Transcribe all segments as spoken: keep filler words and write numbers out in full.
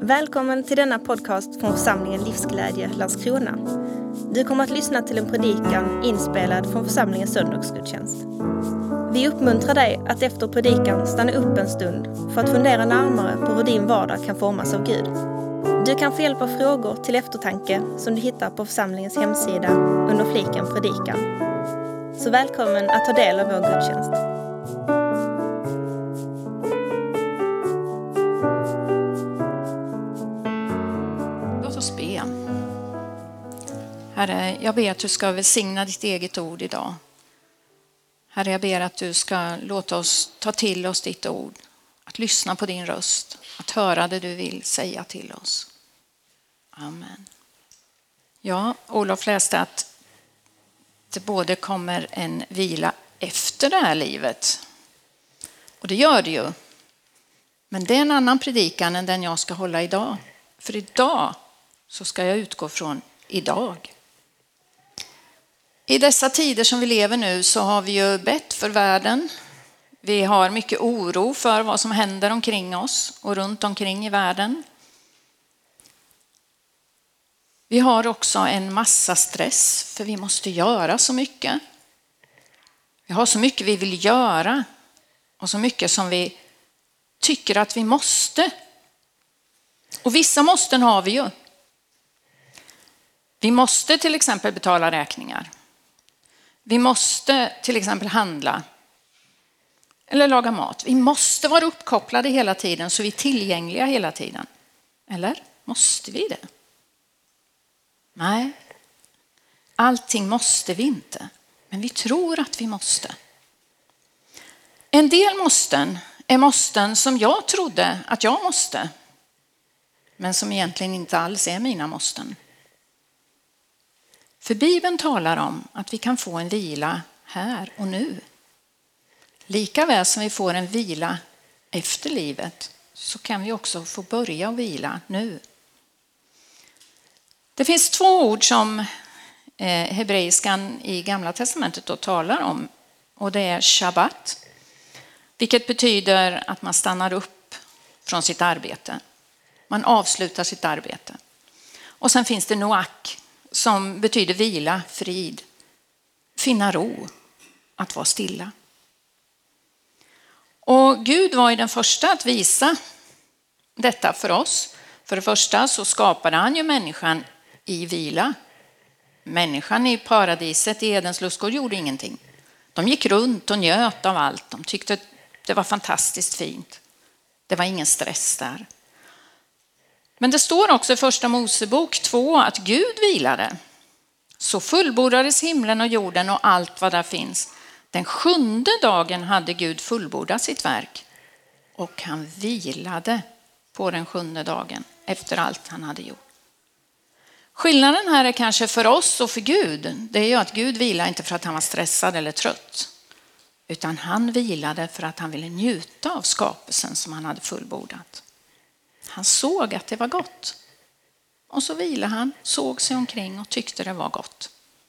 Välkommen till denna podcast från församlingen Livsglädje Landskrona. Du kommer att lyssna till en predikan inspelad från församlingens söndagsgudstjänst. Vi uppmuntrar dig att efter predikan stanna upp en stund för att fundera närmare på hur din vardag kan formas av Gud. Du kan få hjälp av frågor till eftertanke som du hittar på församlingens hemsida under fliken predikan. Så välkommen att ta del av vår gudstjänst. Låt oss be. Herre, jag ber att du ska välsigna ditt eget ord idag. Herre, jag ber att du ska låta oss ta till oss ditt ord. Att lyssna på din röst. Att höra det du vill säga till oss. Amen. Ja, Olof läste att det både kommer en vila efter det här livet. Och det gör det ju. Men det är en annan predikan än den jag ska hålla idag. För idag så ska jag utgå från idag. I dessa tider som vi lever nu så har vi ju bett för världen. Vi har mycket oro för vad som händer omkring oss och runt omkring i världen. Vi har också en massa stress för vi måste göra så mycket. Vi har så mycket vi vill göra och så mycket som vi tycker att vi måste. Och vissa måsten har vi ju. Vi måste till exempel betala räkningar. Vi måste till exempel handla eller laga mat. Vi måste vara uppkopplade hela tiden så vi är tillgängliga hela tiden. Eller måste vi det? Nej, allting måste vi inte. Men vi tror att vi måste. En del måsten är måsten som jag trodde att jag måste. Men som egentligen inte alls är mina måsten. För Bibeln talar om att vi kan få en vila här och nu. Lika väl som vi får en vila efter livet så kan vi också få börja och vila nu. Det finns två ord som hebreiskan i Gamla testamentet då talar om. Och det är Shabbat, vilket betyder att man stannar upp från sitt arbete. Man avslutar sitt arbete. Och sen finns det Noak som betyder vila, frid, finna ro, att vara stilla. Och Gud var ju den första att visa detta för oss. För det första så skapade han ju människan i vila. Människan i paradiset i Edens lustgård gjorde ingenting. De gick runt och njöt av allt. De tyckte det var fantastiskt fint. Det var ingen stress där. Men det står också i första Mosebok två att Gud vilade. Så fullbordades himlen och jorden och allt vad där finns. Den sjunde dagen hade Gud fullbordat sitt verk. Och han vilade på den sjunde dagen efter allt han hade gjort. Skillnaden här är kanske för oss och för Gud. Det är ju att Gud vilade inte för att han var stressad eller trött. Utan han vilade för att han ville njuta av skapelsen som han hade fullbordat. Han såg att det var gott. Och så vilade han, såg sig omkring och tyckte det var gott.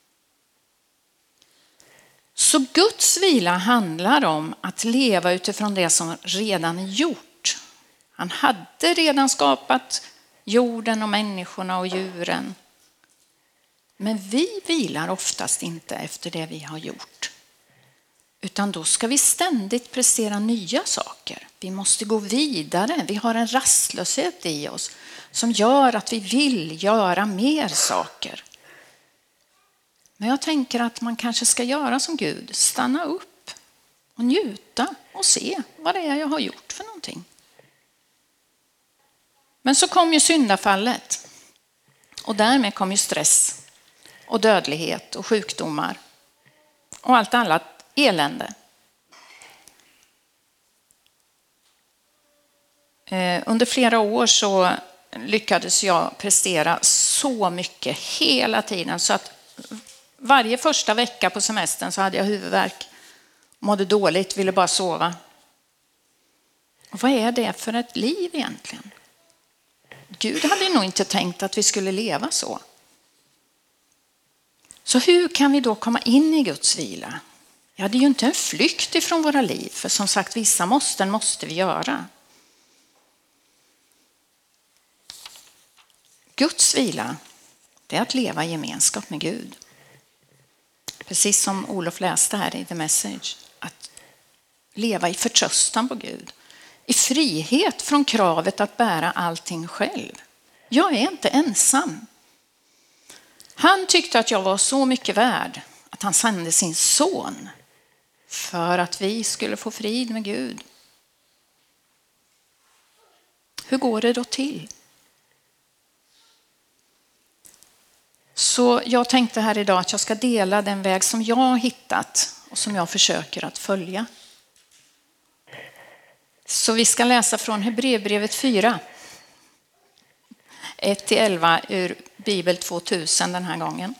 Så Guds vila handlar om att leva utifrån det som redan är gjort. Han hade redan skapat jorden och människorna och djuren. Men vi vilar oftast inte efter det vi har gjort. Utan då ska vi ständigt prestera nya saker. Vi måste gå vidare. Vi har en rastlöshet i oss som gör att vi vill göra mer saker. Men jag tänker att man kanske ska göra som Gud. Stanna upp och njuta och se vad det är jag har gjort för någonting. Men så kom ju syndafallet. Och därmed kom ju stress och dödlighet och sjukdomar. Och allt annat elände. Under flera år så lyckades jag prestera så mycket hela tiden så att varje första vecka på semestern så hade jag huvudvärk, mådde dåligt, ville bara sova. Och vad är det för ett liv egentligen? Gud hade nog inte tänkt att vi skulle leva så. Så hur kan vi då komma in i Guds vila? Ja, det är ju inte en flykt ifrån våra liv, för som sagt, vissa måsten måste vi göra. Guds vila, det är att leva i gemenskap med Gud. Precis som Olof läste här i The Message. Att leva i förtröstan på Gud. I frihet från kravet att bära allting själv. Jag är inte ensam. Han tyckte att jag var så mycket värd att han sände sin son för att vi skulle få frid med Gud. Hur går det då till? Så jag tänkte här idag att jag ska dela den väg som jag har hittat och som jag försöker att följa. Så vi ska läsa från Hebreerbrevet fyra. ett till elva ur Bibel tvåtusen den här gången.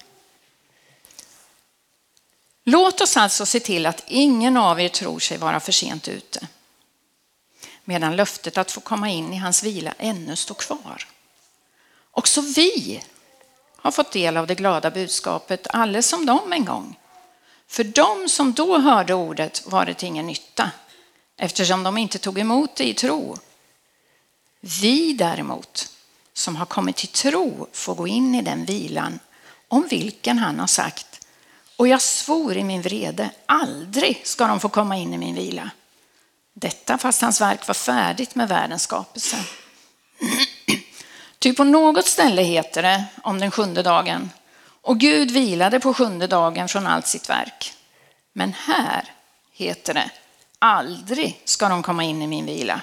Låt oss alltså se till att ingen av er tror sig vara för sent ute. Medan löftet att få komma in i hans vila ännu står kvar. Också vi har fått del av det glada budskapet, alldeles som de en gång. För de som då hörde ordet var det ingen nytta, eftersom de inte tog emot det i tro. Vi däremot, som har kommit till tro, får gå in i den vilan om vilken han har sagt: och jag svor i min vrede, aldrig ska de få komma in i min vila. Detta fast hans verk var färdigt med världens skapelse. Ty på något ställe heter det om den sjunde dagen: och Gud vilade på sjunde dagen från allt sitt verk. Men här heter det: aldrig ska de komma in i min vila.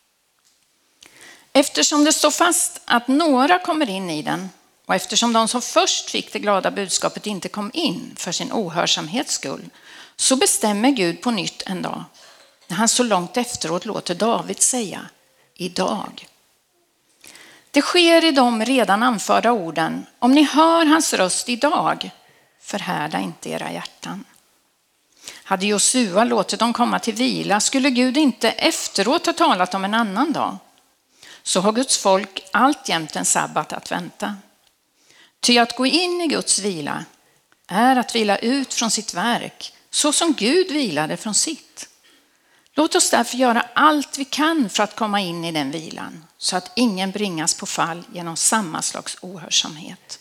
Eftersom det står fast att några kommer in i den, och eftersom de som först fick det glada budskapet inte kom in för sin ohörsamhets skull, så bestämmer Gud på nytt en dag, när han så långt efteråt låter David säga: idag. Det sker i de redan anförda orden: om ni hör hans röst idag, förhärda inte era hjärtan. Hade Josua låtit dem komma till vila, skulle Gud inte efteråt ha talat om en annan dag. Så har Guds folk alltjämt en sabbat att vänta. Ty att gå in i Guds vila är att vila ut från sitt verk, så som Gud vilade från sitt. Låt oss därför göra allt vi kan för att komma in i den vilan, så att ingen bringas på fall genom samma slags ohörsamhet.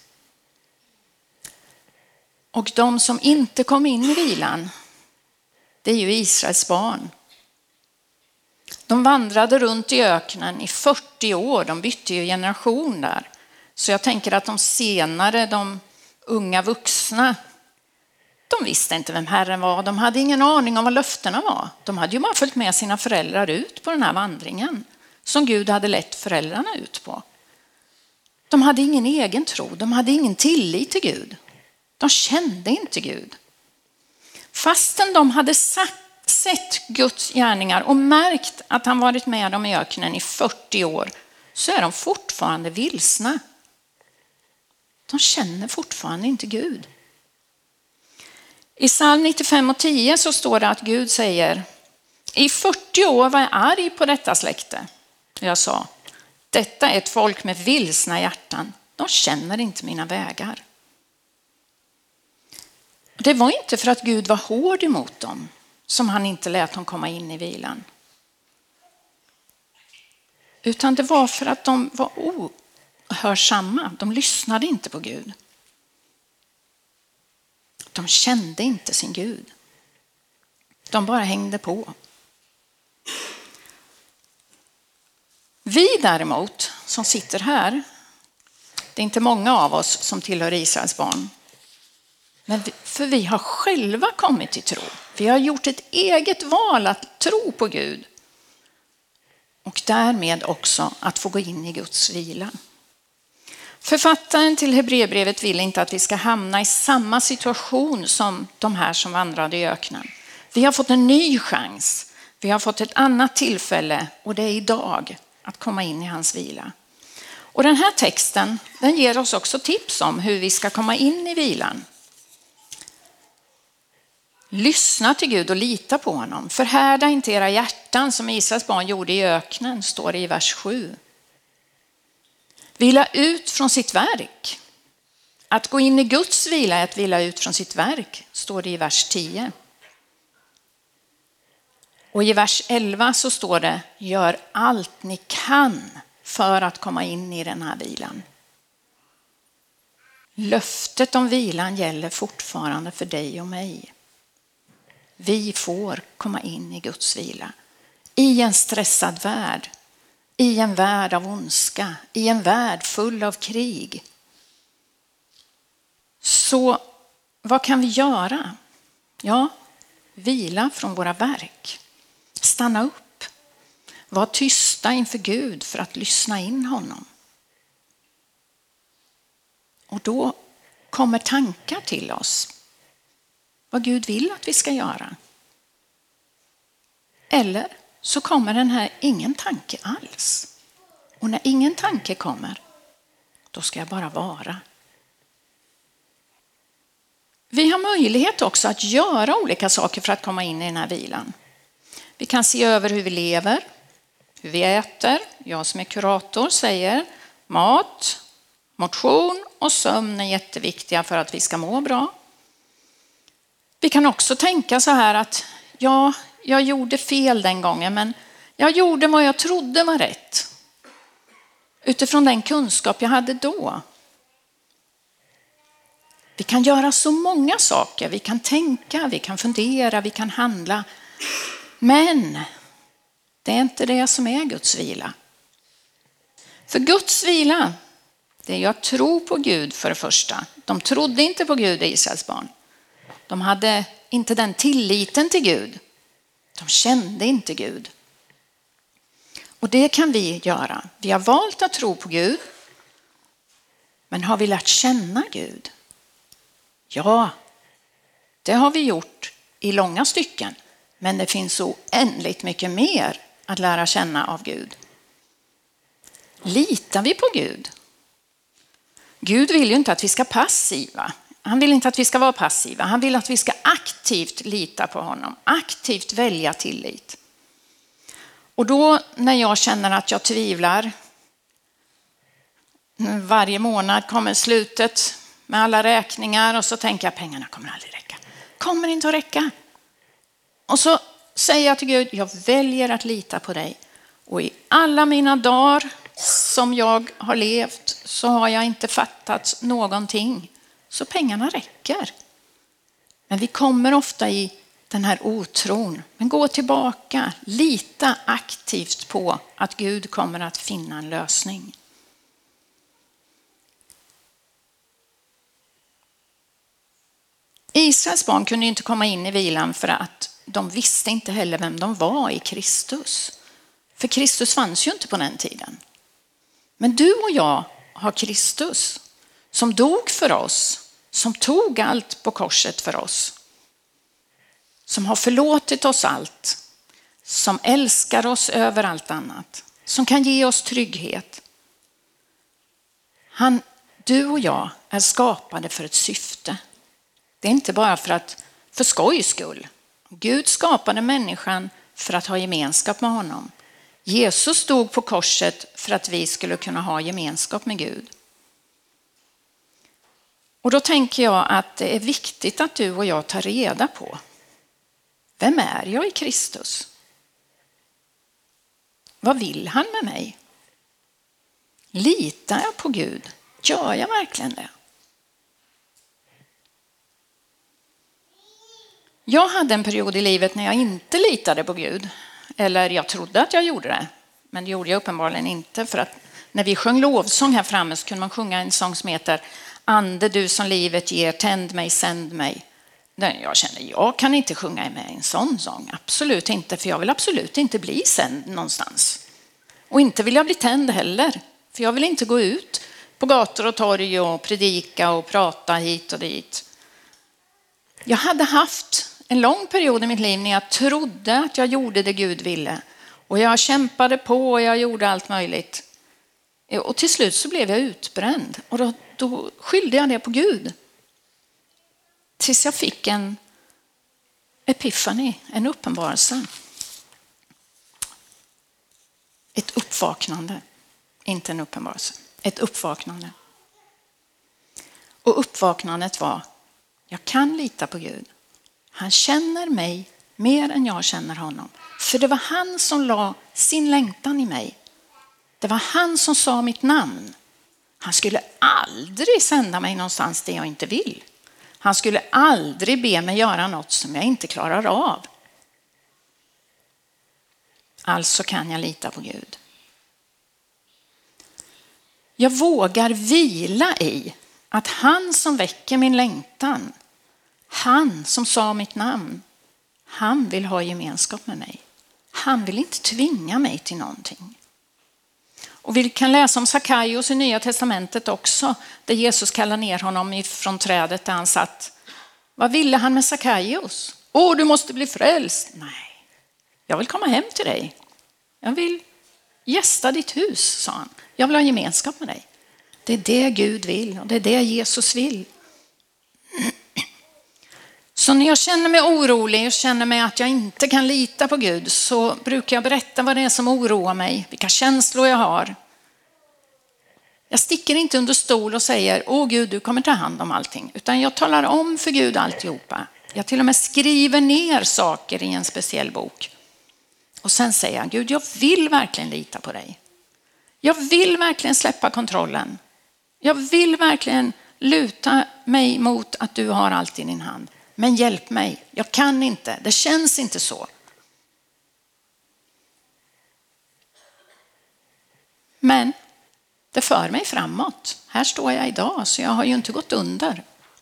Och de som inte kom in i vilan, det är ju Israels barn. De vandrade runt i öknen i fyrtio år, de bytte ju generation där. Så jag tänker att de senare, de unga vuxna, de visste inte vem Herren var. De hade ingen aning om vad löftena var. De hade ju bara följt med sina föräldrar ut på den här vandringen som Gud hade lett föräldrarna ut på. De hade ingen egen tro, de hade ingen tillit till Gud. De kände inte Gud. Fastän de hade sagt, sett Guds gärningar och märkt att han varit med dem i öknen i fyrtio år, så är de fortfarande vilsna. De känner fortfarande inte Gud. I psalm nittiofem och tio så står det att Gud säger: i fyrtio år var jag arg på detta släkte. Jag sa: detta är ett folk med vilsna hjärtan. De känner inte mina vägar. Det var inte för att Gud var hård emot dem som han inte lät dem komma in i vilan. Utan det var för att de var ohörsamma. De lyssnade inte på Gud. De kände inte sin Gud. De bara hängde på. Vi däremot som sitter här, det är inte många av oss som tillhör Israels barn. Men vi, för vi har själva kommit till tro. Vi har gjort ett eget val att tro på Gud. Och därmed också att få gå in i Guds vila. Författaren till Hebreerbrevet vill inte att vi ska hamna i samma situation som de här som vandrade i öknen. Vi har fått en ny chans. Vi har fått ett annat tillfälle, och det är idag, att komma in i hans vila. Och den här texten, den ger oss också tips om hur vi ska komma in i vilan. Lyssna till Gud och lita på honom. Förhärda inte era hjärtan som Israels barn gjorde i öknen, står det i vers sju. Vila ut från sitt verk. Att gå in i Guds vila är att vila ut från sitt verk, står det i vers tio. Och i vers elva så står det: gör allt ni kan för att komma in i den här vilan. Löftet om vilan gäller fortfarande för dig och mig. Vi får komma in i Guds vila. I en stressad värld. I en värld av ondska. I en värld full av krig. Så vad kan vi göra? Ja, vila från våra verk. Stanna upp. Var tysta inför Gud för att lyssna in honom. Och då kommer tankar till oss. Vad Gud vill att vi ska göra. Eller så kommer den här ingen tanke alls. Och när ingen tanke kommer, då ska jag bara vara. Vi har möjlighet också att göra olika saker för att komma in i den här vilan. Vi kan se över hur vi lever, hur vi äter. Jag som är kurator säger mat, motion och sömn är jätteviktiga för att vi ska må bra. Vi kan också tänka så här att ja, jag gjorde fel den gången, men jag gjorde vad jag trodde var rätt. Utifrån den kunskap jag hade då. Vi kan göra så många saker. Vi kan tänka, vi kan fundera, vi kan handla. Men det är inte det som är Guds vila. För Guds vila, det är jag tror på Gud för det första. De trodde inte på Gud, Israels barn. De hade inte den tilliten till Gud. De kände inte Gud. Och det kan vi göra. Vi har valt att tro på Gud. Men har vi lärt känna Gud? Ja, det har vi gjort i långa stycken. Men det finns så oändligt mycket mer att lära känna av Gud. Litar vi på Gud? Gud vill ju inte att vi ska passiva. Han vill inte att vi ska vara passiva. Han vill att vi ska aktivt lita på honom. Aktivt välja tillit. Och då när jag känner att jag tvivlar. Varje månad kommer slutet med alla räkningar. Och så tänker jag pengarna kommer aldrig räcka. Kommer inte att räcka. Och så säger jag till Gud, jag väljer att lita på dig. Och i alla mina dagar som jag har levt så har jag inte fattat någonting. Så pengarna räcker. Men vi kommer ofta i den här otron. Men gå tillbaka, lita aktivt på att Gud kommer att finna en lösning. Israels barn kunde inte komma in i vilan för att de visste inte heller vem de var i Kristus. För Kristus fanns ju inte på den tiden. Men du och jag har Kristus som dog för oss, som tog allt på korset för oss. Som har förlåtit oss allt, som älskar oss över allt annat, som kan ge oss trygghet. Han, du och jag är skapade för ett syfte. Det är inte bara för att för skojs skull. Gud skapade människan för att ha gemenskap med honom. Jesus stod på korset för att vi skulle kunna ha gemenskap med Gud. Och då tänker jag att det är viktigt att du och jag tar reda på. Vem är jag i Kristus? Vad vill han med mig? Litar jag på Gud? Gör jag verkligen det? Jag hade en period i livet när jag inte litade på Gud. Eller jag trodde att jag gjorde det. Men det gjorde jag uppenbarligen inte. För att när vi sjöng lovsång här framme så kunde man sjunga en sång som heter Ande du som livet ger, tänd mig, sänd mig. Jag kände, jag kan inte sjunga med en sån sång. Absolut inte, för jag vill absolut inte bli sänd någonstans. Och inte vill jag bli tänd heller. För jag vill inte gå ut på gator och torg och predika och prata hit och dit. Jag hade haft en lång period i mitt liv när jag trodde att jag gjorde det Gud ville. Och jag kämpade på och jag gjorde allt möjligt. Och till slut så blev jag utbränd. Och då, då skyllde jag det på Gud. Tills jag fick en epiphany, en uppenbarelse. Ett uppvaknande. Inte en uppenbarelse. Ett uppvaknande. Och uppvaknandet var, jag kan lita på Gud. Han känner mig mer än jag känner honom. För det var han som la sin längtan i mig. Det var han som sa mitt namn. Han skulle aldrig sända mig någonstans där jag inte vill. Han skulle aldrig be mig göra något som jag inte klarar av. Alltså kan jag lita på Gud. Jag vågar vila i att han som väcker min längtan, han som sa mitt namn, han vill ha gemenskap med mig. Han vill inte tvinga mig till någonting. Och vi kan läsa om Sackaios i Nya testamentet också, där Jesus kallar ner honom från trädet där han satt. Vad ville han med Sackaios? Åh, du måste bli frälst. Nej, jag vill komma hem till dig. Jag vill gästa ditt hus, sa han. Jag vill ha gemenskap med dig. Det är det Gud vill och det är det Jesus vill. Så när jag känner mig orolig och känner mig att jag inte kan lita på Gud, så brukar jag berätta vad det är som oroar mig, vilka känslor jag har. Jag sticker inte under stol och säger, åh Gud, du kommer ta hand om allting. Utan jag talar om för Gud alltihopa. Jag till och med skriver ner saker i en speciell bok. Och sen säger jag, Gud, jag vill verkligen lita på dig. Jag vill verkligen släppa kontrollen. Jag vill verkligen luta mig mot att du har allt i din hand. Men hjälp mig, jag kan inte, det känns inte så. Men det för mig framåt. Här står jag idag, så jag har ju inte gått under.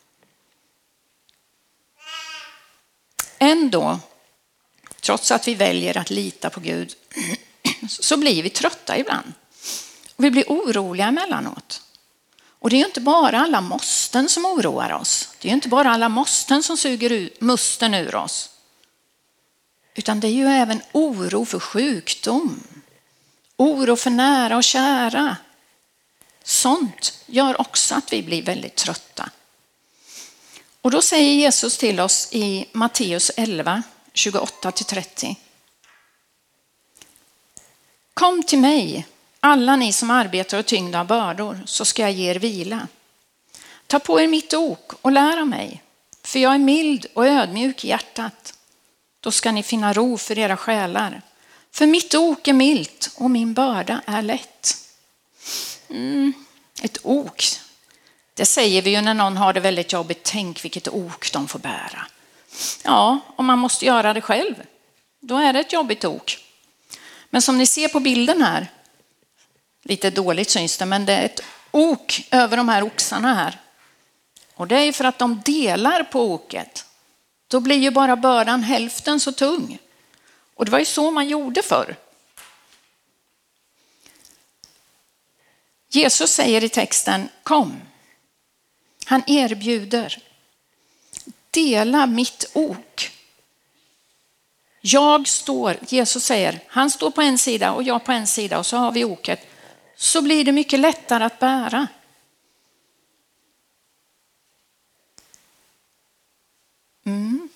Ändå, trots att vi väljer att lita på Gud, så blir vi trötta ibland. Och vi blir oroliga emellanåt. Och det är ju inte bara alla måsten som oroar oss. Det är ju inte bara alla måsten som suger ut musten ur oss. Utan det är ju även oro för sjukdom. Oro för nära och kära. Sånt gör också att vi blir väldigt trötta. Och då säger Jesus till oss i Matteus elva, tjugoåtta till trettio. Kom till mig, alla ni som arbetar och tyngda av bördor, så ska jag ge er vila. Ta på er mitt ok och lär av mig, för jag är mild och ödmjuk i hjärtat. Då ska ni finna ro för era själar. För mitt ok är milt och min börda är lätt. Mm, ett ok, det säger vi ju när någon har det väldigt jobbigt. Tänk vilket ok de får bära. Ja, om man måste göra det själv, då är det ett jobbigt ok. Men som ni ser på bilden här, lite dåligt syns det, men det är ett ok över de här oxarna här. Och det är ju för att de delar på oket. Då blir ju bara bördan hälften så tung. Och det var ju så man gjorde förr. Jesus säger i texten, kom. Han erbjuder, dela mitt ok. Jag står, Jesus säger, han står på en sida och jag på en sida och så har vi oket. Så blir det mycket lättare att bära. Mm.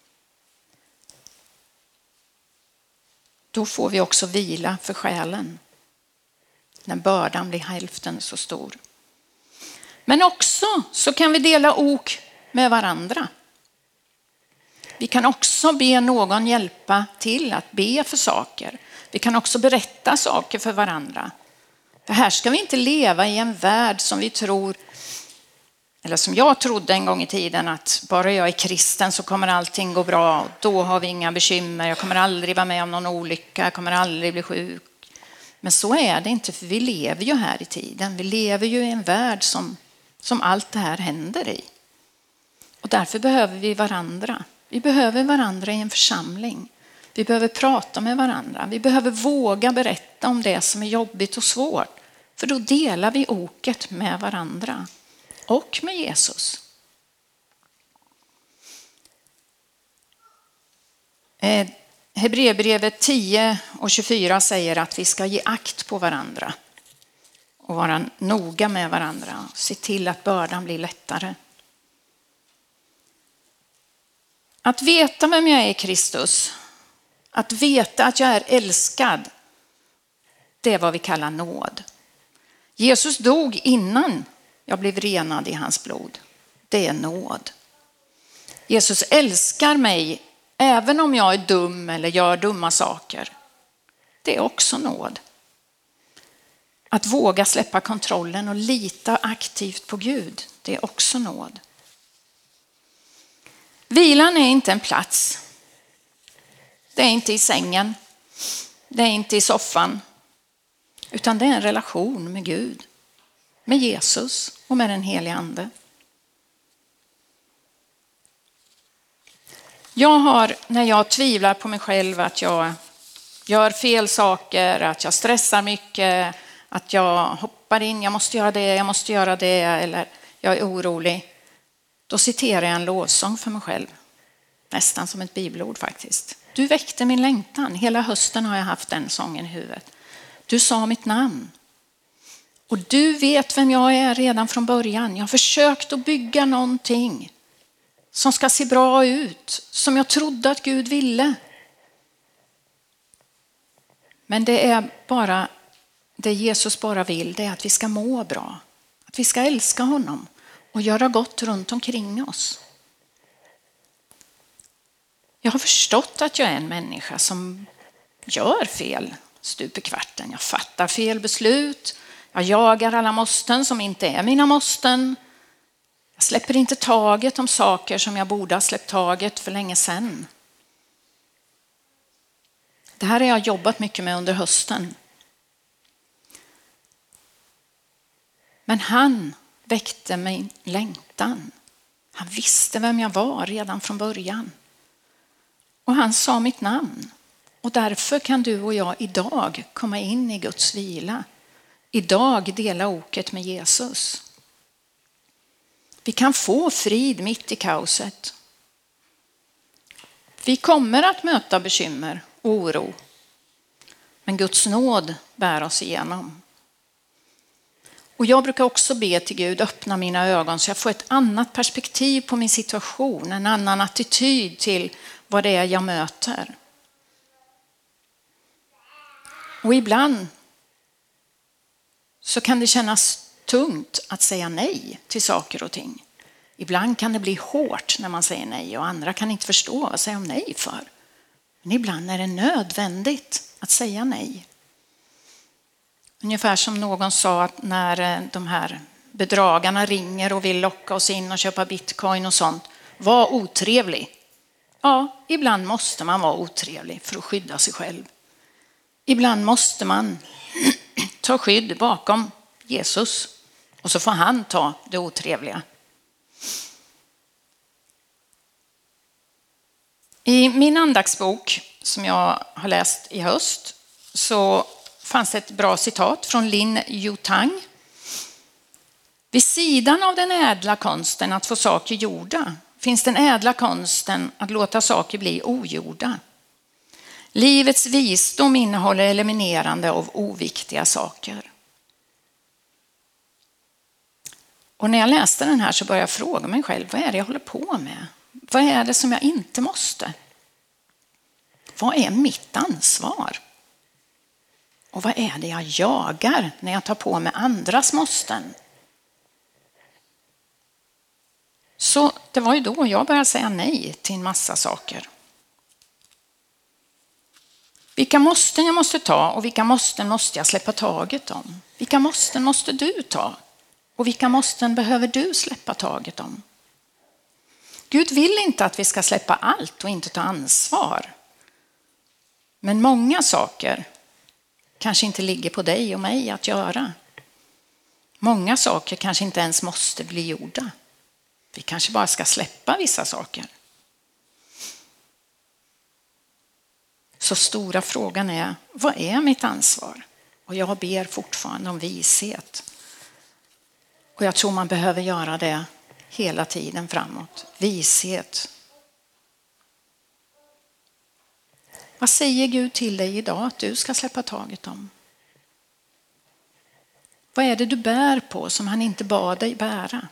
Då får vi också vila för själen. När bördan blir hälften så stor. Men också så kan vi dela ok med varandra. Vi kan också be någon hjälpa till att be för saker. Vi kan också berätta saker för varandra. För här ska vi inte leva i en värld som vi tror, eller som jag trodde en gång i tiden, att bara jag är kristen så kommer allting gå bra. Då har vi inga bekymmer. Jag kommer aldrig vara med om någon olycka. Jag kommer aldrig bli sjuk. Men så är det inte, för vi lever ju här i tiden. Vi lever ju i en värld som, som allt det här händer i. Och därför behöver vi varandra. Vi behöver varandra i en församling. Vi behöver prata med varandra. Vi behöver våga berätta om det som är jobbigt och svårt. För då delar vi oket med varandra. Och med Jesus. Eh, Hebreerbrevet tio och tjugofyra säger att vi ska ge akt på varandra. Och vara noga med varandra. Se till att bördan blir lättare. Att veta vem jag är i Kristus. Att veta att jag är älskad. Det är vad vi kallar nåd. Jesus dog innan jag blev renad i hans blod. Det är nåd. Jesus älskar mig även om jag är dum eller gör dumma saker. Det är också nåd. Att våga släppa kontrollen och lita aktivt på Gud, det är också nåd. Vilan är inte en plats. Det är inte i sängen. Det är inte i soffan. Utan det är en relation med Gud. Med Jesus och med den helige ande. Jag har, när jag tvivlar på mig själv, att jag gör fel saker, att jag stressar mycket, att jag hoppar in, jag måste göra det, jag måste göra det, eller jag är orolig. Då citerar jag en lovsång för mig själv. Nästan som ett bibelord faktiskt. Du väckte min längtan. Hela hösten har jag haft den sången i huvudet. Du sa mitt namn. Och du vet vem jag är redan från början. Jag har försökt att bygga någonting som ska se bra ut. Som jag trodde att Gud ville. Men det är bara, det Jesus bara vill, det är att vi ska må bra. Att vi ska älska honom och göra gott runt omkring oss. Jag har förstått att jag är en människa som gör fel stup i kvarten. Jag fattar fel beslut. Jag jagar alla måsten som inte är mina måsten. Jag släpper inte taget om saker som jag borde ha släppt taget för länge sedan. Det här har jag jobbat mycket med under hösten. Men han väckte min längtan. Han visste vem jag var redan från början. Och han sa mitt namn. Och därför kan du och jag idag komma in i Guds vila. Idag dela oket med Jesus. Vi kan få frid mitt i kaoset. Vi kommer att möta bekymmer och oro. Men Guds nåd bär oss igenom. Och jag brukar också be till Gud, öppna mina ögon så jag får ett annat perspektiv på min situation. En annan attityd till vad det är jag möter. Och ibland så kan det kännas tungt att säga nej till saker och ting. Ibland kan det bli hårt när man säger nej och andra kan inte förstå vad säger om nej för. Men ibland är det nödvändigt att säga nej. Ungefär som någon sa att när de här bedragarna ringer och vill locka oss in och köpa bitcoin och sånt. Var otrevlig. Ja, ibland måste man vara otrevlig för att skydda sig själv. Ibland måste man ta skydd bakom Jesus och så får han ta det otrevliga. I min andaktsbok som jag har läst i höst så fanns det ett bra citat från Lin Yutang. Vid sidan av den ädla konsten att få saker gjorda finns den ädla konsten att låta saker bli ogjorda. Livets visdom innehåller eliminerande av oviktiga saker. Och när jag läste den här så började jag fråga mig själv, vad är det jag håller på med? Vad är det som jag inte måste? Vad är mitt ansvar? Och vad är det jag jagar när jag tar på mig andras måsten? Så det var ju då jag började säga nej till en massa saker. Vilka måsten jag måste ta och vilka måsten måste jag släppa taget om? Vilka måsten måste du ta? Och vilka måsten behöver du släppa taget om? Gud vill inte att vi ska släppa allt och inte ta ansvar. Men många saker kanske inte ligger på dig och mig att göra. Många saker kanske inte ens måste bli gjorda. Vi kanske bara ska släppa vissa saker. Så stora frågan är, vad är mitt ansvar? Och jag ber fortfarande om vishet. Och jag tror man behöver göra det hela tiden framåt. Vishet. Vad säger Gud till dig idag att du ska släppa taget om? Vad är det du bär på som han inte bad dig bära?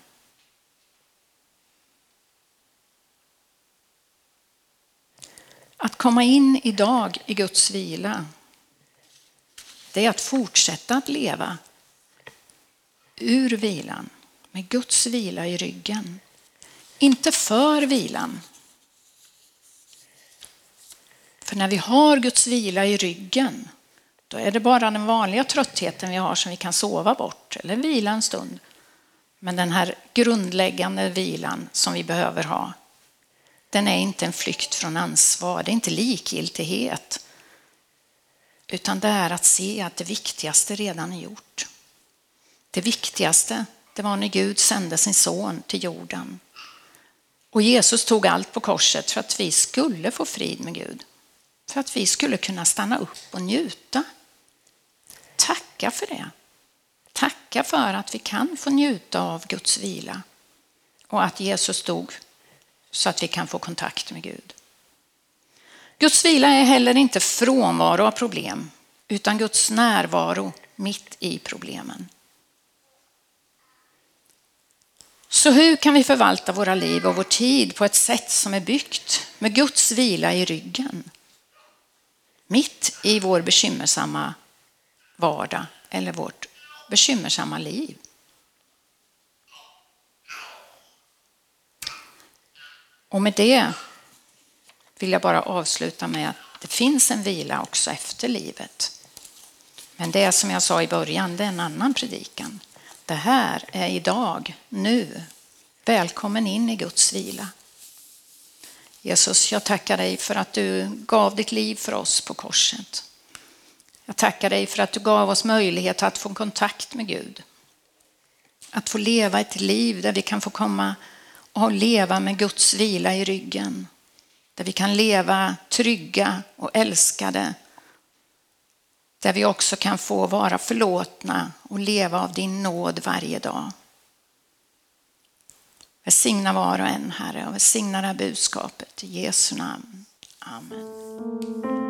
Att komma in idag i Guds vila, det är att fortsätta att leva ur vilan, med Guds vila i ryggen. Inte för vilan. För när vi har Guds vila i ryggen, Då är det bara den vanliga tröttheten vi har som vi kan sova bort eller vila en stund. Men den här grundläggande vilan som vi behöver ha, den är inte en flykt från ansvar, det är inte likgiltighet. Utan det är att se att det viktigaste redan är gjort. Det viktigaste, det var när Gud sände sin son till jorden. Och Jesus tog allt på korset för att vi skulle få frid med Gud. För att vi skulle kunna stanna upp och njuta. Tacka för det. Tacka för att vi kan få njuta av Guds vila. Och att Jesus dog så att vi kan få kontakt med Gud. Guds vila är heller inte frånvaro av problem, utan Guds närvaro mitt i problemen. Så hur kan vi förvalta våra liv och vår tid på ett sätt som är byggt med Guds vila i ryggen? Mitt i vår bekymmersamma vardag eller vårt bekymmersamma liv. Och med det vill jag bara avsluta med att det finns en vila också efter livet. Men det som jag sa i början, det är en annan predikan. Det här är idag, nu. Välkommen in i Guds vila. Jesus, jag tackar dig för att du gav ditt liv för oss på korset. Jag tackar dig för att du gav oss möjlighet att få kontakt med Gud. Att få leva ett liv där vi kan få komma och leva med Guds vila i ryggen. Där vi kan leva trygga och älskade. Där vi också kan få vara förlåtna och leva av din nåd varje dag. Välsigna var och en, Herre, och välsigna det här budskapet i Jesu namn. Amen.